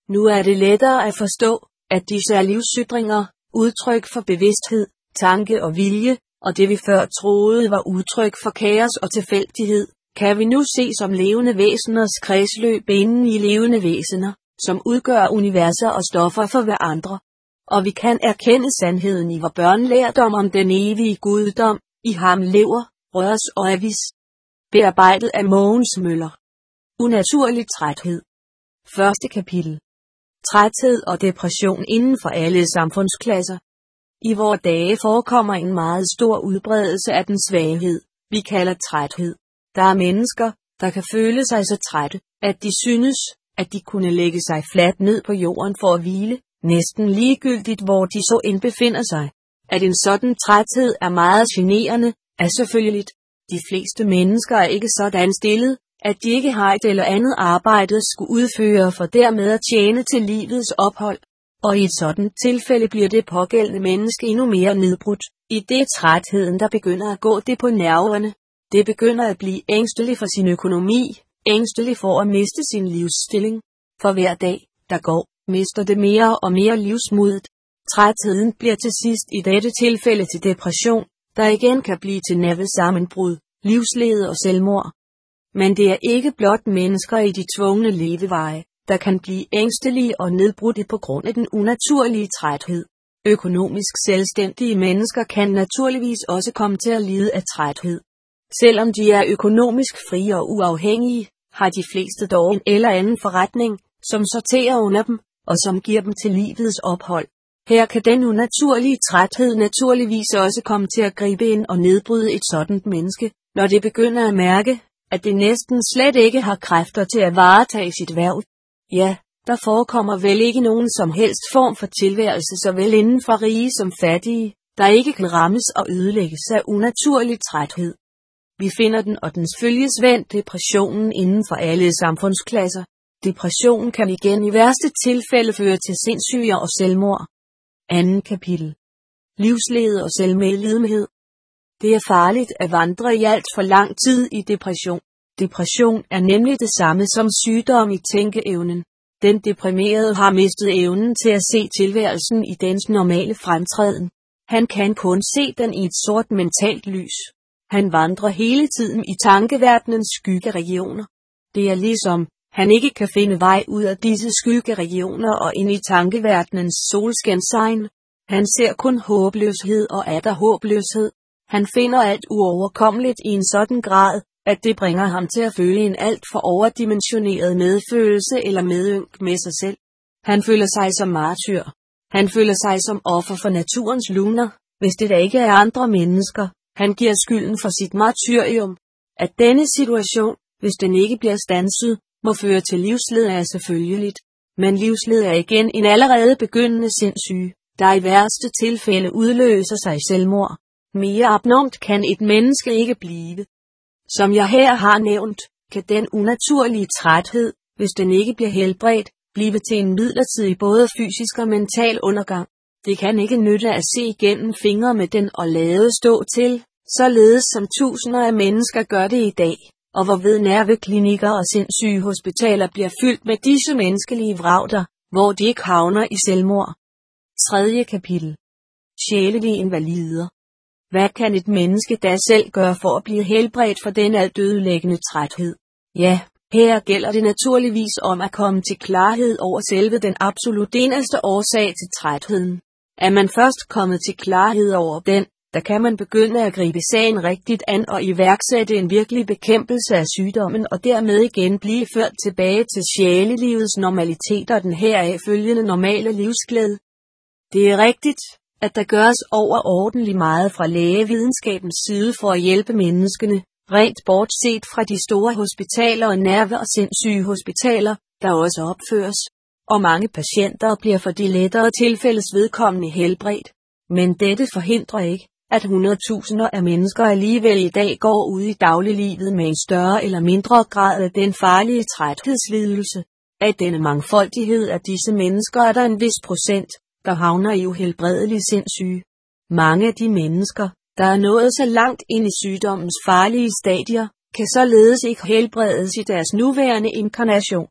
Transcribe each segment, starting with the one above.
Nu er det lettere at forstå, at disse er livsytringer, udtryk for bevidsthed, tanke og vilje, og det vi før troede var udtryk for kaos og tilfældighed, kan vi nu se som levende væseners kredsløb inden i levende væsener, som udgør universer og stoffer for hverandre. Og vi kan erkende sandheden i vor børnelærdom om den evige guddom, i ham lever, røres og er vis. Bearbejdet af Mogens Møller. Unaturlig træthed. Første kapitel. Træthed og depression inden for alle samfundsklasser. I vore dage forekommer en meget stor udbredelse af den svaghed, vi kalder træthed. Der er mennesker, der kan føle sig så trætte, at de synes, at de kunne lægge sig fladt ned på jorden for at hvile, næsten ligegyldigt hvor de så end befinder sig. At en sådan træthed er meget generende, er selvfølgeligt. De fleste mennesker er ikke sådan stillet, at de ikke har et eller andet arbejde skulle udføre for dermed at tjene til livets ophold. Og i et sådan tilfælde bliver det pågældende menneske endnu mere nedbrudt, i det trætheden der begynder at gå det på nerverne. Det begynder at blive ængstelig for sin økonomi, ængstelig for at miste sin livsstilling. For hver dag, der går, mister det mere og mere livsmodet. Trætheden bliver til sidst i dette tilfælde til depression, der igen kan blive til nervesammenbrud, livslede og selvmord. Men det er ikke blot mennesker i de tvungne leveveje, der kan blive ængstelige og nedbrudte på grund af den unaturlige træthed. Økonomisk selvstændige mennesker kan naturligvis også komme til at lide af træthed. Selvom de er økonomisk frie og uafhængige, har de fleste dog en eller anden forretning, som sorterer under dem, og som giver dem til livets ophold. Her kan den unaturlige træthed naturligvis også komme til at gribe ind og nedbryde et sådant menneske, når det begynder at mærke, at det næsten slet ikke har kræfter til at varetage sit hverv. Ja, der forekommer vel ikke nogen som helst form for tilværelse såvel inden for rige som fattige, der ikke kan rammes og ødelægges af unaturlig træthed. Vi finder den og dens følgesvend depressionen inden for alle samfundsklasser. Depression kan igen i værste tilfælde føre til sindssyge og selvmord. Anden kapitel. Livslede og selvmedlidenhed. Det er farligt at vandre i alt for lang tid i depression. Depression er nemlig det samme som sygdom i tænkeevnen. Den deprimerede har mistet evnen til at se tilværelsen i dens normale fremtræden. Han kan kun se den i et sort mentalt lys. Han vandrer hele tiden i tankeverdenens skyggeregioner. Det er ligesom, han ikke kan finde vej ud af disse skyggeregioner og ind i tankeverdenens solskensegn. Han ser kun håbløshed og atter håbløshed. Han finder alt uoverkommeligt i en sådan grad, at det bringer ham til at føle en alt for overdimensioneret medfølelse eller medynk med sig selv. Han føler sig som martyr. Han føler sig som offer for naturens luner, hvis det da ikke er andre mennesker. Han giver skylden for sit martyrium. At denne situation, hvis den ikke bliver standset, må føre til livslede er selvfølgeligt. Men livslede er igen en allerede begyndende sindssyge, der i værste tilfælde udløser sig selvmord. Mere abnormt kan et menneske ikke blive. Som jeg her har nævnt, kan den unaturlige træthed, hvis den ikke bliver helbredt, blive til en midlertidig både fysisk og mental undergang. Det kan ikke nytte at se igennem fingre med den og lade stå til, således som tusinder af mennesker gør det i dag, og hvorved nerveklinikker og sindssygehospitaler bliver fyldt med disse menneskelige vragter, hvor de ikke havner i selvmord. Tredje kapitel. Sjælelige invalider. Hvad kan et menneske da selv gøre for at blive helbredt for denne altødelæggende træthed? Ja, her gælder det naturligvis om at komme til klarhed over selve den absolut eneste årsag til trætheden. Er man først kommet til klarhed over den, der kan man begynde at gribe sagen rigtigt an og iværksætte en virkelig bekæmpelse af sygdommen og dermed igen blive ført tilbage til sjælelivets normalitet og den heraf følgende normale livsglæde. Det er rigtigt, at der gøres overordentligt meget fra lægevidenskabens side for at hjælpe menneskene, rent bortset fra de store hospitaler og nerve- og sindssygehospitaler, der også opføres. Og mange patienter bliver for de lettere tilfældes vedkommende helbredt. Men dette forhindrer ikke, at 100.000 af mennesker alligevel i dag går ud i dagliglivet med en større eller mindre grad af den farlige træthedslidelse. Af denne mangfoldighed af disse mennesker er der en vis procent, der havner i uhelbredelig sindssyge. Mange af de mennesker, der er nået så langt ind i sygdommens farlige stadier, kan således ikke helbredes i deres nuværende inkarnation.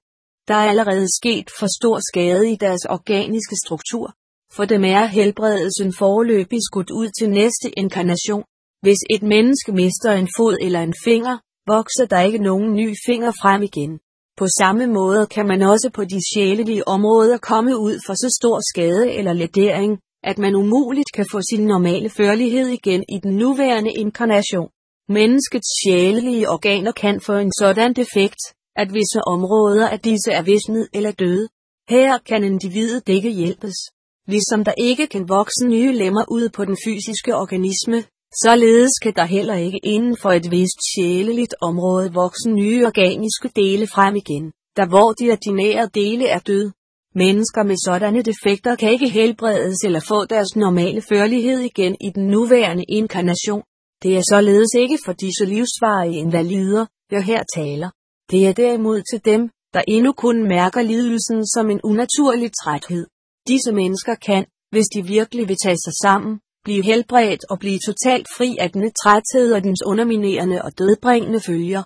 Der er allerede sket for stor skade i deres organiske struktur. For dem er helbredelsen foreløbig skudt ud til næste inkarnation. Hvis et menneske mister en fod eller en finger, vokser der ikke nogen ny finger frem igen. På samme måde kan man også på de sjælelige områder komme ud for så stor skade eller lædering, at man umuligt kan få sin normale førlighed igen i den nuværende inkarnation. Menneskets sjælelige organer kan få en sådan defekt, at visse områder af disse er visnet eller døde. Her kan individet ikke hjælpes. Ligesom der ikke kan vokse nye lemmer ud på den fysiske organisme, således kan der heller ikke inden for et vist sjæleligt område vokse nye organiske dele frem igen, der hvor de ordinære dele er døde. Mennesker med sådanne defekter kan ikke helbredes eller få deres normale førlighed igen i den nuværende inkarnation. Det er således ikke for disse livsvarige invalider, jeg her taler. Det er derimod til dem, der endnu kun mærker lidelsen som en unaturlig træthed. Disse mennesker kan, hvis de virkelig vil tage sig sammen, blive helbredt og blive totalt fri af denne træthed og dens underminerende og dødbringende følger.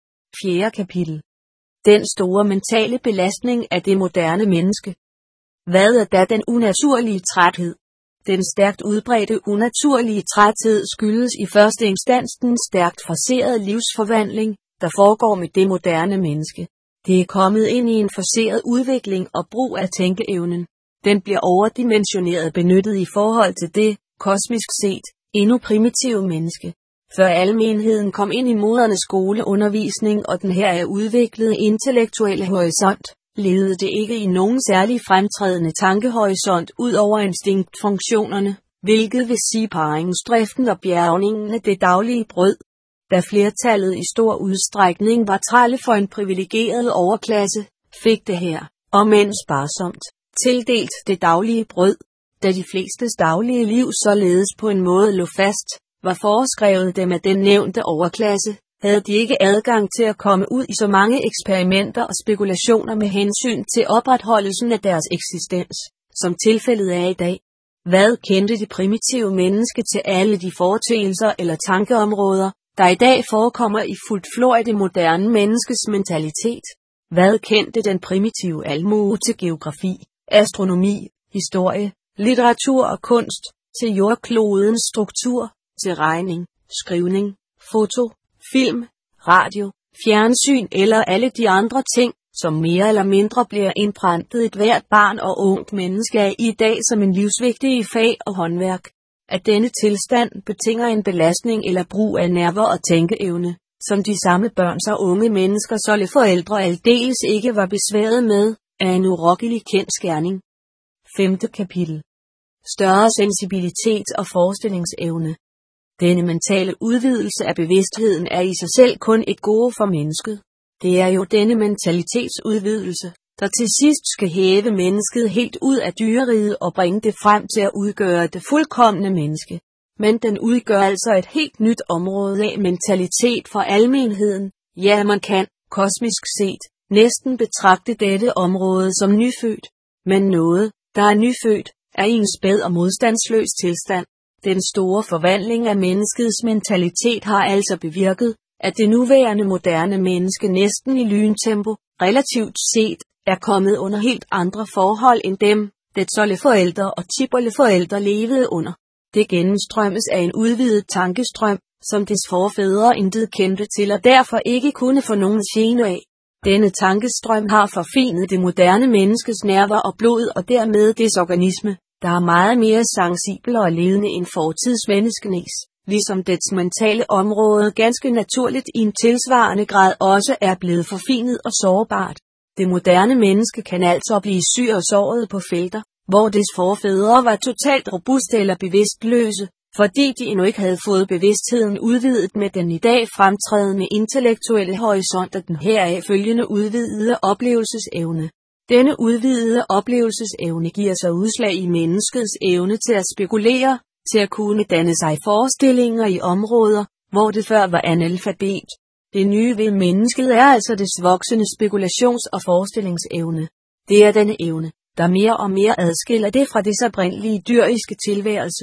4. kapitel. Den store mentale belastning af det moderne menneske. Hvad er da den unaturlige træthed? Den stærkt udbredte unaturlige træthed skyldes i første instans den stærkt forcerede livsforvandling, der foregår med det moderne menneske. Det er kommet ind i en forceret udvikling og brug af tænkeevnen. Den bliver overdimensioneret benyttet i forhold til det, kosmisk set, endnu primitive menneske. Før almenheden kom ind i modernes skoleundervisning og den her er udviklede intellektuelle horisont, levede det ikke i nogen særlig fremtrædende tankehorisont ud over instinktfunktionerne, hvilket vil sige parringsdriften og bjergningen af det daglige brød. Da flertallet i stor udstrækning var trælle for en privilegeret overklasse, fik det her, om end sparsomt, tildelt det daglige brød. Da de flestes daglige liv således på en måde lå fast, var foreskrevet dem af den nævnte overklasse, havde de ikke adgang til at komme ud i så mange eksperimenter og spekulationer med hensyn til opretholdelsen af deres eksistens, som tilfældet er i dag. Hvad kendte det primitive menneske til alle de foreteelser eller tankeområder, der i dag forekommer i fuldt flor af det moderne menneskes mentalitet? Hvad kendte den primitive almue til geografi, astronomi, historie, litteratur og kunst, til jordklodens struktur, til regning, skrivning, foto, film, radio, fjernsyn eller alle de andre ting, som mere eller mindre bliver indprentet et hvert barn og ungt menneske af i dag som en livsvigtig fag og håndværk. At denne tilstand betinger en belastning eller brug af nerver og tænkeevne, som de samme børns og unge mennesker såle forældre aldeles ikke var besværet med, er en urokkelig kendsgerning. 5. kapitel. Større sensibilitet og forestillingsevne. Denne mentale udvidelse af bevidstheden er i sig selv kun et gode for mennesket. Det er jo denne mentalitetsudvidelse, der til sidst skal hæve mennesket helt ud af dyreriget og bringe det frem til at udgøre det fuldkomne menneske. Men den udgør altså et helt nyt område af mentalitet for almenheden. Ja, man kan, kosmisk set, næsten betragte dette område som nyfødt. Men noget, der er nyfødt, er i en spæd og modstandsløs tilstand. Den store forvandling af menneskets mentalitet har altså bevirket, at det nuværende moderne menneske næsten i lyntempo, relativt set, er kommet under helt andre forhold end dem, dets oldeforældre og tipoldeforældre levede under. Det gennemstrømmes af en udvidet tankestrøm, som dets forfædre intet kendte til og derfor ikke kunne få nogen gene af. Denne tankestrøm har forfinet det moderne menneskes nerver og blod og dermed dets organisme, der er meget mere sensibel og levende end fortidsmenneskenes, ligesom dets mentale område ganske naturligt i en tilsvarende grad også er blevet forfinet og sårbart. Det moderne menneske kan altså blive syg og såret på felter, hvor dets forfædre var totalt robuste eller bevidstløse, fordi de endnu ikke havde fået bevidstheden udvidet med den i dag fremtrædende intellektuelle horisont og den heraf følgende udvidede oplevelsesevne. Denne udvidede oplevelsesevne giver sig udslag i menneskets evne til at spekulere, til at kunne danne sig forestillinger i områder, hvor det før var analfabet. Det nye ved mennesket er altså dets voksende spekulations- og forestillingsevne. Det er denne evne, der mere og mere adskiller det fra dets oprindelige dyriske tilværelse.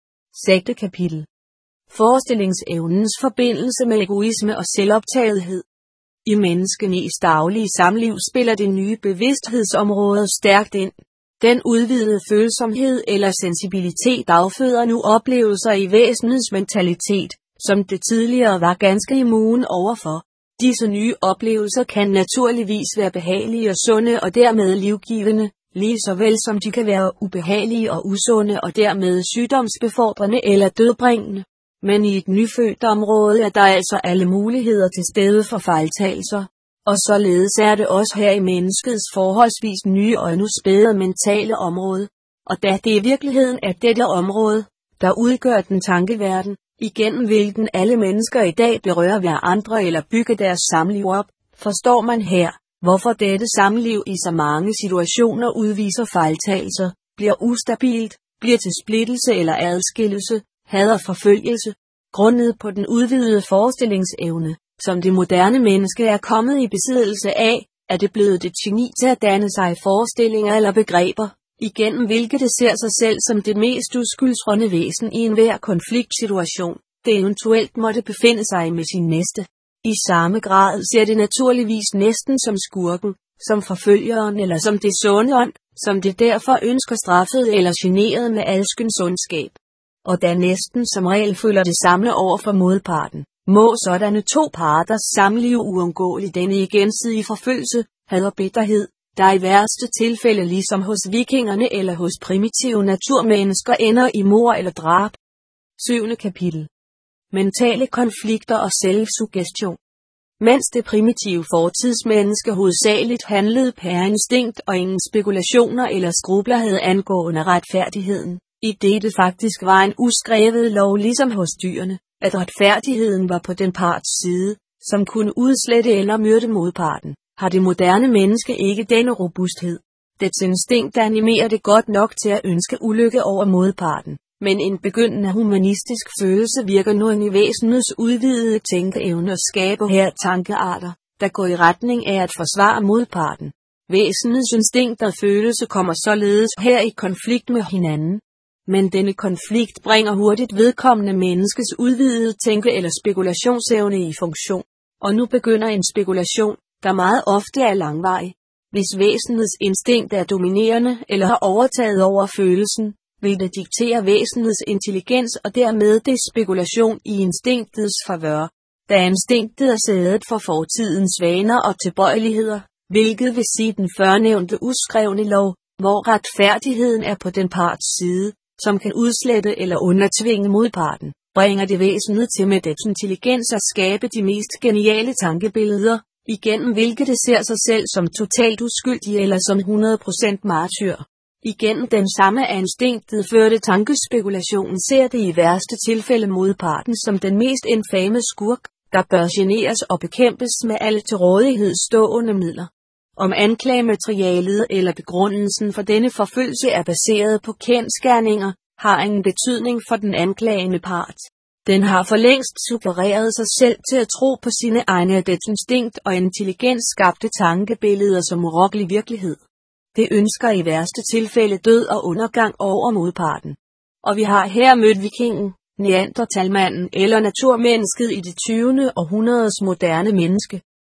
6. kapitel. Forestillingsevnens forbindelse med egoisme og selvoptagethed. I menneskenes daglige samliv spiller det nye bevidsthedsområde stærkt ind. Den udvidede følsomhed eller sensibilitet afføder nu oplevelser i væsenets mentalitet, som det tidligere var ganske immun overfor. Disse nye oplevelser kan naturligvis være behagelige og sunde og dermed livgivende, lige så vel som de kan være ubehagelige og usunde og dermed sygdomsbefordrende eller dødbringende. Men i et nyfødt område er der altså alle muligheder til stede for fejltagelser. Og således er det også her i menneskets forholdsvis nye og endnu spæde mentale område. Og da det i virkeligheden er dette område, der udgør den tankeverden, igennem hvilken alle mennesker i dag berører hverandre eller bygger deres samliv op, forstår man her, hvorfor dette samliv i så mange situationer udviser fejltagelser, bliver ustabilt, bliver til splittelse eller adskillelse, had og forfølgelse, grundet på den udvidede forestillingsevne, som det moderne menneske er kommet i besiddelse af, er det blevet det geni til at danne sig forestillinger eller begreber, igennem hvilke det ser sig selv som det mest uskyldsrende væsen i enhver konfliktsituation, det eventuelt måtte befinde sig med sin næste. I samme grad ser det naturligvis næsten som skurken, som forfølgeren eller som det sunde ånd, som det derfor ønsker straffet eller generet med alskens ondskab. Og da næsten som regel føler det samme over for modparten, må sådanne to parters samliv uundgåeligt denne i gensidig forfølgelse, had og bitterhed, der i værste tilfælde ligesom hos vikingerne eller hos primitive naturmennesker ender i mord eller drab. 7. kapitel. Mentale konflikter og selvsuggestion. Mens det primitive fortidsmenneske hovedsageligt handlede per instinkt og ingen spekulationer eller skrubler havde angående retfærdigheden, i det faktisk var en uskrevet lov ligesom hos dyrene, at retfærdigheden var på den parts side, som kunne udslette eller myrde modparten, har det moderne menneske ikke denne robusthed. Dets instinkt animerer det godt nok til at ønske ulykke over modparten, men en begyndende humanistisk følelse virker nu i væsenets udvidede tænkeevne og skaber her tankearter, der går i retning af at forsvare modparten. Væsenets instinkt og følelse kommer således her i konflikt med hinanden. Men denne konflikt bringer hurtigt vedkommende menneskes udvidede tænke- eller spekulationsevne i funktion. Og nu begynder en spekulation, der meget ofte er langvarig. Hvis væsenets instinkt er dominerende eller har overtaget over følelsen, vil det diktere væsenets intelligens og dermed det spekulation i instinktets favør. Da instinktet er sædet for fortidens vaner og tilbøjeligheder, hvilket vil sige den førnævnte uskrevne lov, hvor retfærdigheden er på den parts side, som kan udslette eller undertvinge modparten, bringer det væsenet til med dets intelligens at skabe de mest geniale tankebilleder, igennem hvilke det ser sig selv som totalt uskyldig eller som 100% martyr. Igennem den samme af instinktet førte tankespekulation ser det i værste tilfælde modparten som den mest infame skurk, der bør generes og bekæmpes med alle til rådighed stående midler. Om anklagematerialet eller begrundelsen for denne forfølgelse er baseret på kendsgerninger, har ingen betydning for den anklagende part. Den har for længst suggereret sig selv til at tro på sine egne af dets instinkt og intelligens skabte tankebilleder som urokkelig virkelighed. Det ønsker i værste tilfælde død og undergang over modparten. Og vi har her mødt vikingen, neandertalmanden eller naturmennesket i det 20. århundredes moderne menneske.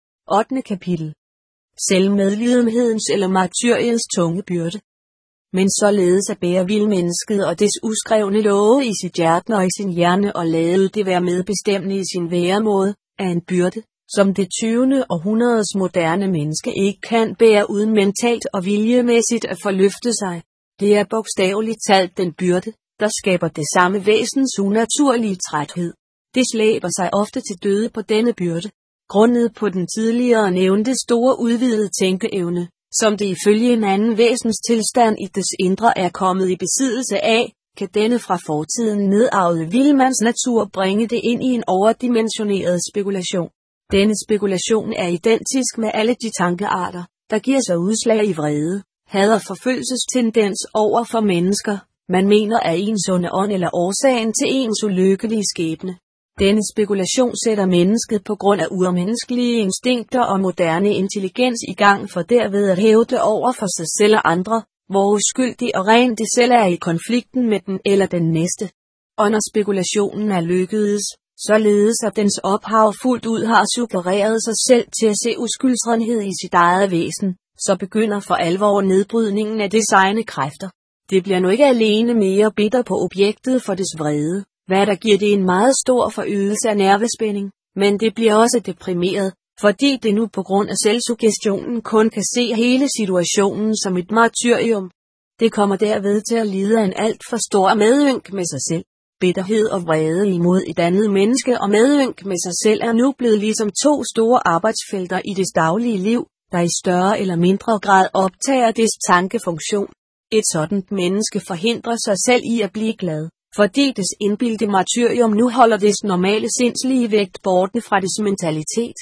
8. kapitel. Selvmedlidenhedens eller martyriets tunge byrde. Men således at bære vildmennesket og dets uskrevne love i sit hjerte og i sin hjerne og lade det være medbestemmende i sin væremåde, er en byrde, som det 20. århundredes moderne menneske ikke kan bære uden mentalt og viljemæssigt at forløfte sig. Det er bogstaveligt talt den byrde, der skaber det samme væsens unaturlige træthed. Det slæber sig ofte til døde på denne byrde. Grundet på den tidligere nævnte store udvidede tænkeevne, som det ifølge en anden væsens tilstand i dets indre er kommet i besiddelse af, kan denne fra fortiden nedarvede vildmands natur bringe det ind i en overdimensioneret spekulation. Denne spekulation er identisk med alle de tankearter, der giver sig udslag i vrede, had og forfølgelsestendens over for mennesker, man mener er ens onde ånd eller årsagen til ens ulykkelige skæbne. Denne spekulation sætter mennesket på grund af urmenneskelige instinkter og moderne intelligens i gang for derved at hæve det over for sig selv og andre, hvor uskyldig og ren det selv er i konflikten med den eller den næste. Og når spekulationen er lykkedes, således at dens ophav fuldt ud har suggereret sig selv til at se uskyldsrenhed i sit eget væsen, så begynder for alvor nedbrydningen af dets egne kræfter. Det bliver nu ikke alene mere bitter på objektet for dets vrede, hvad der giver det en meget stor forøgelse af nervespænding, men det bliver også deprimeret, fordi det nu på grund af selvsuggestionen kun kan se hele situationen som et martyrium. Det kommer derved til at lide af en alt for stor medynk med sig selv. Bitterhed og vrede imod et andet menneske og medynk med sig selv er nu blevet ligesom to store arbejdsfelter i dets daglige liv, der i større eller mindre grad optager dets tankefunktion. Et sådant menneske forhindrer sig selv i at blive glad, fordi dets indbildte martyrium nu holder dets normale sindslige vægt borte fra dets mentalitet.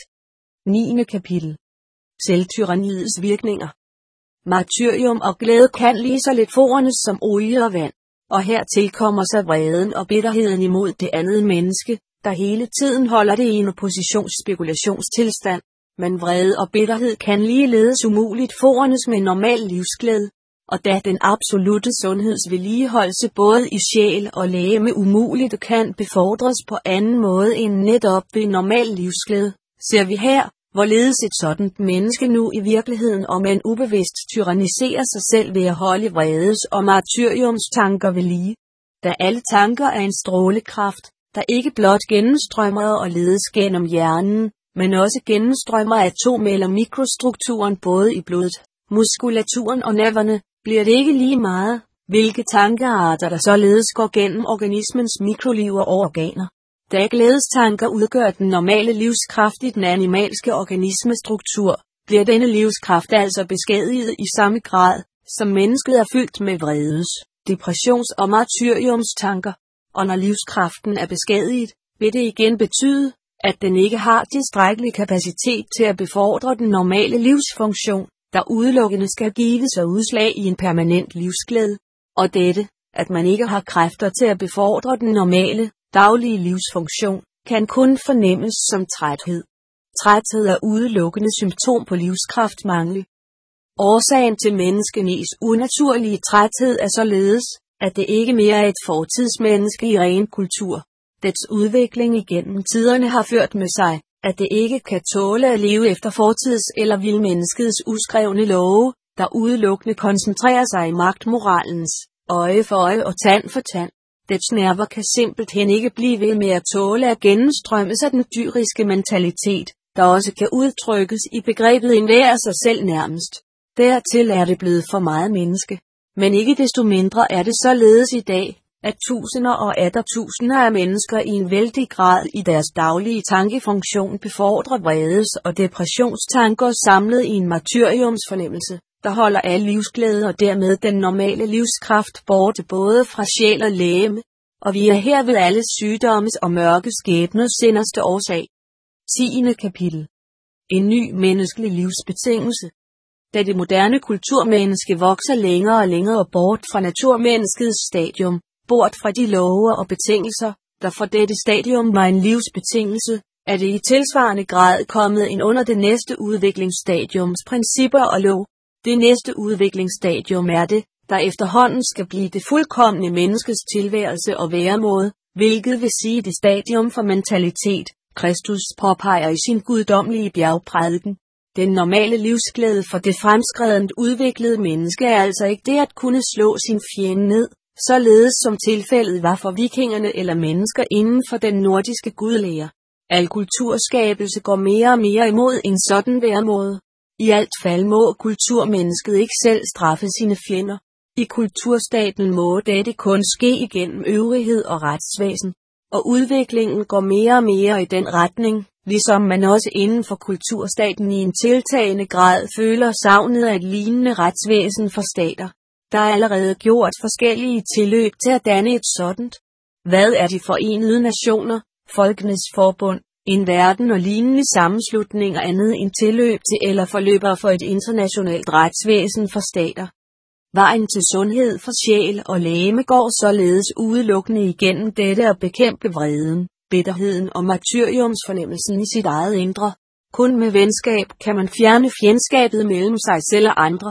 9. kapitel. Selvtyranniets virkninger. Martyrium og glæde kan lige så let forenes som olie og vand, og her tilkommer sig vreden og bitterheden imod det andet menneske, der hele tiden holder det i en oppositionsspekulationstilstand. Men vrede og bitterhed kan ligeledes umuligt forenes med normal livsglæde, og da den absolute sundhedsvedligeholdelse både i sjæl og legeme umuligt kan befordres på anden måde end netop ved normal livsglæde, ser vi her, hvorledes et sådant menneske nu i virkeligheden om en ubevidst tyranniserer sig selv ved at holde vredes og martyriums tanker ved lige. Da alle tanker er en strålekraft, der ikke blot gennemstrømmer og ledes gennem hjernen, men også gennemstrømmer atom- eller mikrostrukturen både i blodet, muskulaturen og nerverne, bliver det ikke lige meget, hvilke tankearter der således går gennem organismens mikroliv og organer. Da glædestanker udgør den normale livskraft i den animalske organismestruktur, bliver denne livskraft altså beskadiget i samme grad, som mennesket er fyldt med vredes, depressions- og martyriumstanker. Og når livskraften er beskadiget, vil det igen betyde, at den ikke har tilstrækkelig kapacitet til at befordre den normale livsfunktion, der udelukkende skal give sig udslag i en permanent livsglæde. Og dette, at man ikke har kræfter til at befordre den normale, daglige livsfunktion, kan kun fornemmes som træthed. Træthed er udelukkende symptom på livskraftmangel. Årsagen til menneskenes unaturlige træthed er således, at det ikke mere er et fortidsmenneske i ren kultur. Dets udvikling igennem tiderne har ført med sig, at det ikke kan tåle at leve efter fortids- eller vildmenneskets uskrevne love, der udelukkende koncentrerer sig i magtmoralens, øje for øje og tand for tand. Dets nerver kan simpelthen ikke blive ved med at tåle at gennemstrømmes af den dyriske mentalitet, der også kan udtrykkes i begrebet enhver af sig selv nærmest. Dertil er det blevet for meget menneske. Men ikke desto mindre er det således i dag, at tusinder og atter tusinder af mennesker i en vældig grad i deres daglige tankefunktion befordrer vredes og depressionstanker samlet i en martyriumsfornemmelse, der holder al livsglæde og dermed den normale livskraft borte både fra sjæl og legeme, og vi er her ved alle sygdommes og mørke skæbners inderste årsag. 10. kapitel. En ny menneskelig livsbetingelse. Da det moderne kulturmenneske vokser længere og længere bort fra naturmenneskets stadium, bort fra de love og betingelser, der for dette stadium var en livsbetingelse, er det i tilsvarende grad kommet ind under det næste udviklingsstadiums principper og lov. Det næste udviklingsstadium er det, der efterhånden skal blive det fuldkomne menneskes tilværelse og væremåde, hvilket vil sige det stadium for mentalitet, Kristus påpeger i sin guddommelige bjergprædiken. Den normale livsglæde for det fremskredent udviklede menneske er altså ikke det at kunne slå sin fjende ned, således som tilfældet var for vikingerne eller mennesker inden for den nordiske gudlære. Al kulturskabelse går mere og mere imod en sådan væremåde. I alt fald må kulturmennesket ikke selv straffe sine fjender. I kulturstaten må dette kun ske igennem øvrighed og retsvæsen. Og udviklingen går mere og mere i den retning, ligesom man også inden for kulturstaten i en tiltagende grad føler savnet af et lignende retsvæsen for stater. Der er allerede gjort forskellige tilløb til at danne et sådant. Hvad er de forenede nationer, Folkenes Forbund, en verden og lignende sammenslutninger andet end tilløb til eller forløber for et internationalt retsvæsen for stater? Vejen til sundhed for sjæl og legeme går således udelukkende igennem dette at bekæmpe vreden, bitterheden og martyriumsfornemmelsen i sit eget indre. Kun med venskab kan man fjerne fjendskabet mellem sig selv og andre.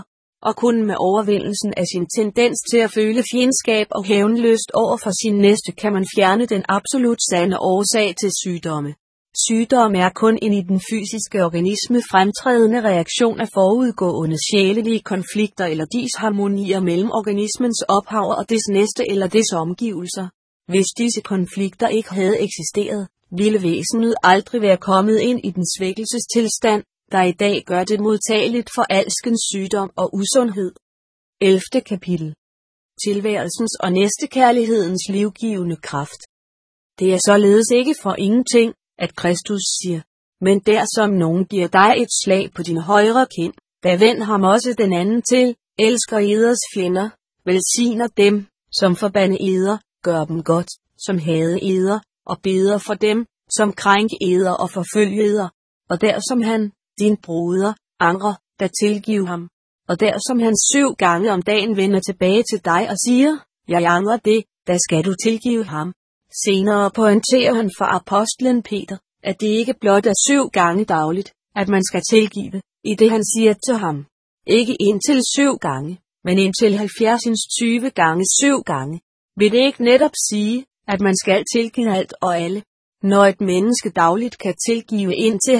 og kun med overvindelsen af sin tendens til at føle fjendskab og hævnlyst over for sin næste kan man fjerne den absolut sande årsag til sygdomme. Sygdom er kun en i den fysiske organisme fremtrædende reaktion af forudgående sjælelige konflikter eller disharmonier mellem organismens ophav og dets næste eller dets omgivelser. Hvis disse konflikter ikke havde eksisteret, ville væsenet aldrig være kommet ind i den svækkelsestilstand, der i dag gør det modtageligt for alskens sygdom og usundhed. 11. kapitel. Tilværelsens og næstekærlighedens livgivende kraft. Det er således ikke for ingenting, at Kristus siger, men der som nogen giver dig et slag på din højre kind, da vend ham også den anden til, elsker eders fjender, velsigner dem, som forbander eder, gør dem godt, som hader eder, og beder for dem, som krænker eder og forfølger eder, og der som han, din broder, angrer, der tilgiv ham, og der som han 7 gange om dagen vender tilbage til dig og siger, jeg angrer det, der skal du tilgive ham. Senere pointerer han for apostlen Peter, at det ikke blot er 7 gange dagligt, at man skal tilgive, i det han siger til ham. Ikke indtil 7 gange, men indtil 70 gange 7 gange. Vil det ikke netop sige, at man skal tilgive alt og alle? Når et menneske dagligt kan tilgive indtil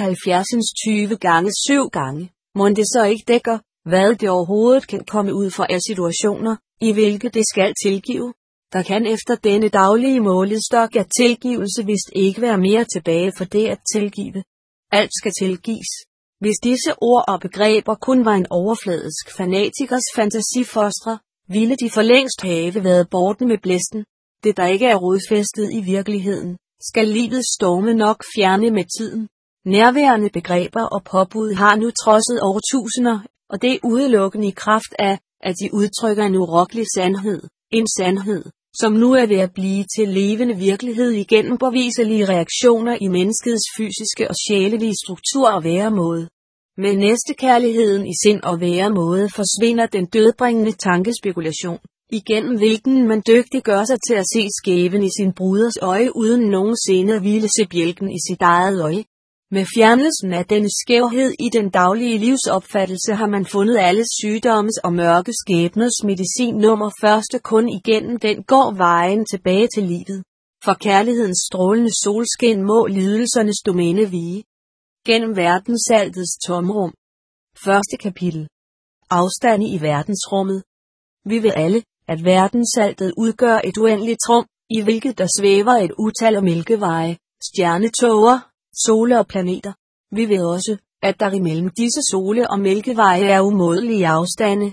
70 gange 7 gange, må det så ikke dækker, hvad det overhovedet kan komme ud fra af situationer, i hvilke det skal tilgive? Der kan efter denne daglige målestok af tilgivelse vist ikke være mere tilbage for det at tilgive. Alt skal tilgives. Hvis disse ord og begreber kun var en overfladisk fanatikers fantasifostre, ville de for længst have været borte med blæsten. Det der ikke er rodfæstet i virkeligheden, skal livets storme nok fjerne med tiden. Nærværende begreber og påbud har nu trodset årtusinder, og det er udelukkende i kraft af, at de udtrykker en urokkelig sandhed, en sandhed, som nu er ved at blive til levende virkelighed igennem påviselige reaktioner i menneskets fysiske og sjælelige struktur og væremåde. Med næstekærligheden i sind og væremåde forsvinder den dødbringende tankespekulation, igennem hvilken man dygtiggør sig til at se skæven i sin bruders øje uden nogensinde at ville se bjælken i sit eget øje. Med fjernelsen af denne skævhed i den daglige livsopfattelse har man fundet alle sygdommes og mørke skæbners medicin nummer første kun igennem den går vejen tilbage til livet. For kærlighedens strålende solskin må lidelsernes domæne vige. Gennem verdenssaltets tomrum. 1. kapitel. Afstande i verdensrummet. Vi ved alle, at verdenssaltet udgør et uendeligt rum, i hvilket der svæver et utal af mælkeveje, stjernetåger, sole og planeter. Vi ved også, at der imellem disse sole og mælkeveje er umådelige afstande,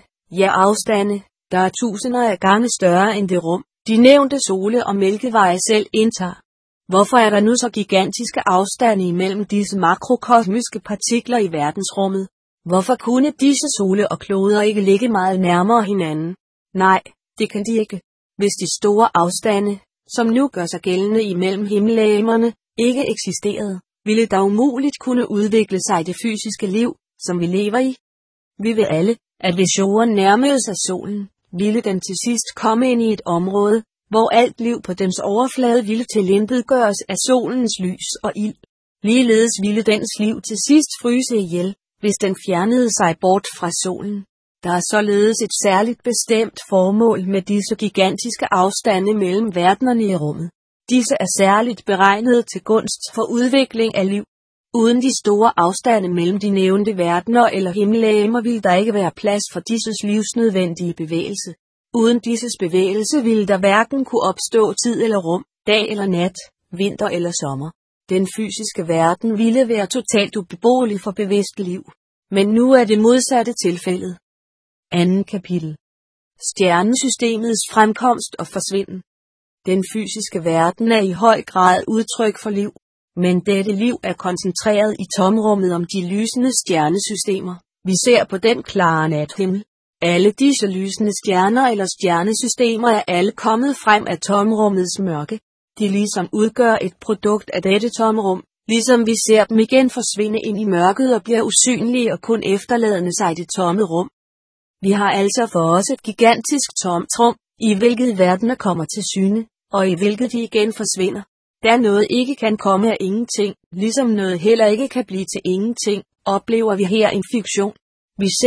der er tusinder af gange større end det rum, de nævnte sole og mælkeveje selv indtager. Hvorfor er der nu så gigantiske afstande imellem disse makrokosmiske partikler i verdensrummet? Hvorfor kunne disse sole og kloder ikke ligge meget nærmere hinanden? Nej, det kan de ikke. Hvis de store afstande, som nu gør sig gældende imellem himmellegemerne, ikke eksisterede, ville der umuligt kunne udvikle sig det fysiske liv, som vi lever i. Vi ved alle, at hvis jorden nærmede sig solen, ville den til sidst komme ind i et område, hvor alt liv på dens overflade ville tilintetgøres af solens lys og ild. Ligeledes ville dens liv til sidst fryse ihjel, hvis den fjernede sig bort fra solen. Der er således et særligt bestemt formål med disse gigantiske afstande mellem verdenerne i rummet. Disse er særligt beregnet til gunst for udvikling af liv. Uden de store afstande mellem de nævnte verdener eller himmellegemer ville der ikke være plads for disses livsnødvendige bevægelse. Uden disses bevægelse ville der hverken kunne opstå tid eller rum, dag eller nat, vinter eller sommer. Den fysiske verden ville være totalt ubeboelig for bevidst liv. Men nu er det modsatte tilfældet. 2. kapitel. Stjernesystemets fremkomst og forsvinden. Den fysiske verden er i høj grad udtryk for liv, men dette liv er koncentreret i tomrummet om de lysende stjernesystemer. Vi ser på den klare nathimmel. Alle disse lysende stjerner eller stjernesystemer er alle kommet frem af tomrummets mørke. De ligesom udgør et produkt af dette tomrum, ligesom vi ser dem igen forsvinde ind i mørket og bliver usynlige og kun efterladende sig det tomme rum. Vi har altså for os et gigantisk tomrum, i hvilket verdener kommer til syne, og i hvilket de igen forsvinder. Der noget ikke kan komme af ingenting, ligesom noget heller ikke kan blive til ingenting, oplever vi her en fiktion. Vi ser,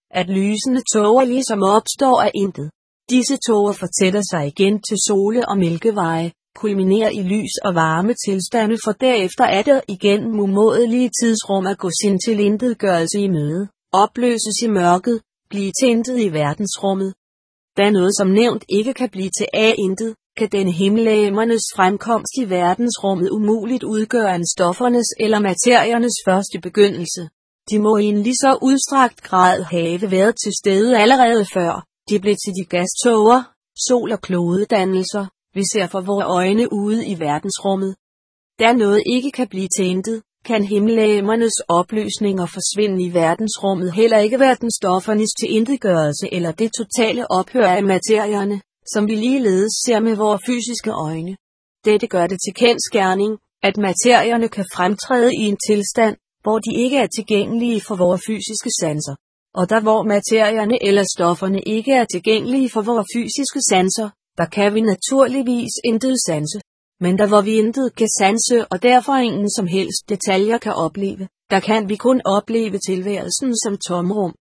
at lysende tåger ligesom opstår af intet. Disse tåger fortætter sig igen til sole og mælkeveje, kulminerer i lys og varme tilstande for derefter at det igen umådelige tidsrum at gå sin tilintetgørelse i møde, opløses i mørket, blive til intet i verdensrummet. Da noget som nævnt ikke kan blive til af intet, kan denne himmellegemernes fremkomst i verdensrummet umuligt udgøre en stoffernes eller materiernes første begyndelse. De må i en lige så udstrakt grad have været til stede allerede før de blev til de gaståger, sol- og klodedannelser, vi ser for vore øjne ude i verdensrummet. Da noget ikke kan blive til intet, kan himmellegemernes opløsninger forsvinde i verdensrummet heller ikke være den stoffernes tilintetgørelse eller det totale ophør af materierne, som vi ligeledes ser med vores fysiske øjne. Dette gør det til kendsgerning, at materierne kan fremtræde i en tilstand, hvor de ikke er tilgængelige for vores fysiske sanser. Og der hvor materierne eller stofferne ikke er tilgængelige for vores fysiske sanser, der kan vi naturligvis intet sanse. Men der hvor vi intet kan sanse og derfor ingen som helst detaljer kan opleve, der kan vi kun opleve tilværelsen som tomrum.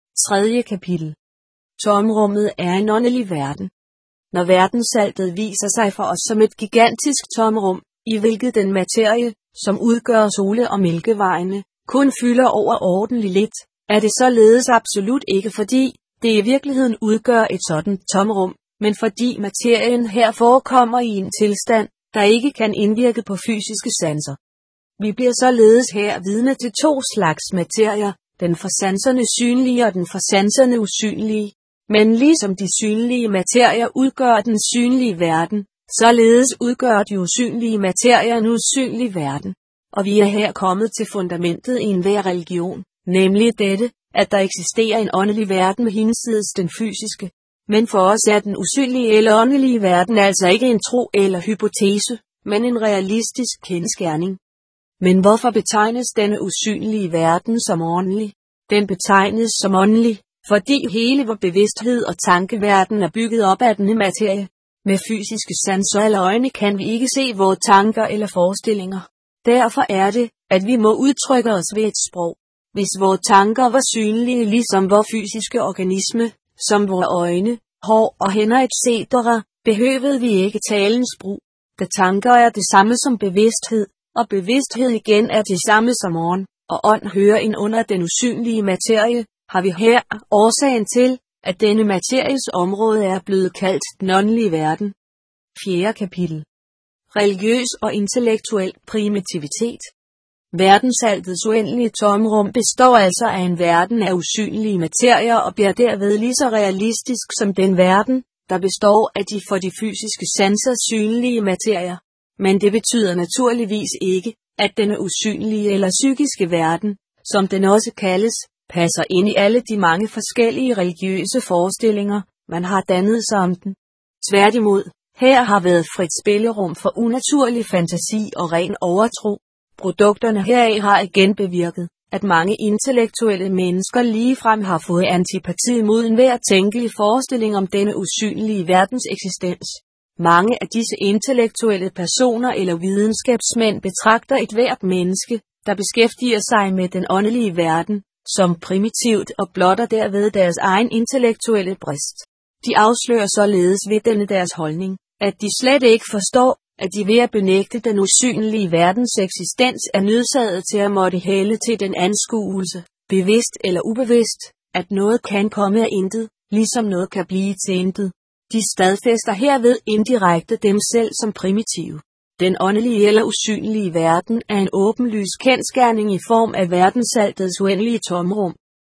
3. kapitel. Tomrummet er en åndelig verden. Når verdensaltet viser sig for os som et gigantisk tomrum, i hvilket den materie, som udgør sole- og mælkevejene, kun fylder over ordentligt lidt, er det således absolut ikke fordi, det i virkeligheden udgør et sådan tomrum, men fordi materien her forekommer i en tilstand, der ikke kan indvirke på fysiske sanser. Vi bliver således her vidne til to slags materier, den for sanserne synlige og den for sanserne usynlige. Men ligesom de synlige materier udgør den synlige verden, således udgør de usynlige materier en usynlig verden. Og vi er her kommet til fundamentet i enhver religion, nemlig dette, at der eksisterer en åndelig verden hinsides den fysiske. Men for os er den usynlige eller åndelige verden altså ikke en tro eller hypotese, men en realistisk kendsgerning. Men hvorfor betegnes denne usynlige verden som åndelig? Den betegnes som åndelig, fordi hele vor bevidsthed og tankeverden er bygget op af denne materie. Med fysiske sanser eller øjne kan vi ikke se vores tanker eller forestillinger. Derfor er det, at vi må udtrykke os ved et sprog. Hvis vores tanker var synlige ligesom vor fysiske organisme, som vores øjne, hår og hænder etc., behøvede vi ikke talens brug. Da tanker er det samme som bevidsthed, og bevidsthed igen er det samme som ånd, og ånd hører ind under den usynlige materie, har vi her årsagen til, at denne materies område er blevet kaldt den åndelige verden. 4. kapitel. Religiøs og intellektuel primitivitet. Verdensaltets uendelige tomrum består altså af en verden af usynlige materier og bliver derved lige så realistisk som den verden, der består af de for de fysiske sanser synlige materier. Men det betyder naturligvis ikke, at denne usynlige eller psykiske verden, som den også kaldes, passer ind i alle de mange forskellige religiøse forestillinger, man har dannet sig om den. Tværtimod, her har været frit spillerum for unaturlig fantasi og ren overtro. Produkterne heraf har igen bevirket, at mange intellektuelle mennesker ligefrem har fået antipati mod enhver tænkelig forestilling om denne usynlige verdens eksistens. Mange af disse intellektuelle personer eller videnskabsmænd betragter et hvert menneske, der beskæftiger sig med den åndelige verden, som primitivt og blotter derved deres egen intellektuelle brist. De afslører således ved denne deres holdning, at de slet ikke forstår, at de ved at benægte den usynlige verdens eksistens er nødsaget til at måtte hælde til den anskuelse, bevidst eller ubevidst, at noget kan komme af intet, ligesom noget kan blive til intet. De stadfæster herved indirekte dem selv som primitive. Den åndelige eller usynlige verden er en åbenlys kendsgerning i form af verdensaltets uendelige tomrum.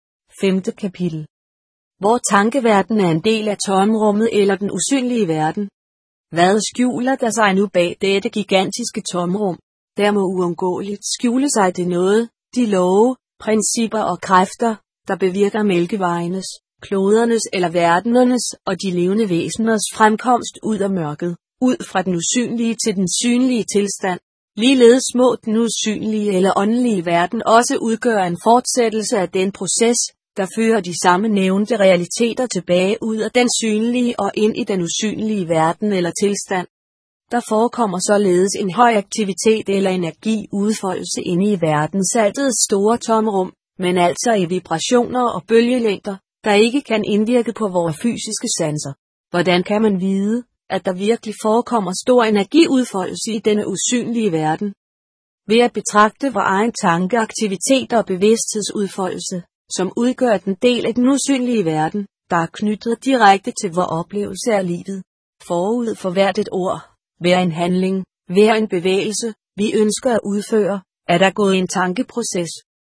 5. kapitel. Hvor tankeverden er en del af tomrummet eller den usynlige verden. Hvad skjuler der sig nu bag dette gigantiske tomrum? Der må uundgåeligt skjule sig det noget, de love, principper og kræfter, der bevirker mælkevejenes, klodernes eller verdenernes og de levende væseners fremkomst ud af mørket, ud fra den usynlige til den synlige tilstand. Ligeledes må den usynlige eller åndelige verden også udgøre en fortsættelse af den proces, der fører de samme nævnte realiteter tilbage ud af den synlige og ind i den usynlige verden eller tilstand. Der forekommer således en høj aktivitet eller energi udfoldelse inde i verdensaltets store tomrum, men altså i vibrationer og bølgelængder, der ikke kan indvirke på vores fysiske sanser. Hvordan kan man vide, at der virkelig forekommer stor energiudfoldelse i denne usynlige verden? Ved at betragte vor egen tankeaktivitet og bevidsthedsudfoldelse, som udgør den del af den usynlige verden, der er knyttet direkte til vor oplevelse af livet. Forud for hvert et ord, hver en handling, hver en bevægelse, vi ønsker at udføre, er der gået en tankeproces,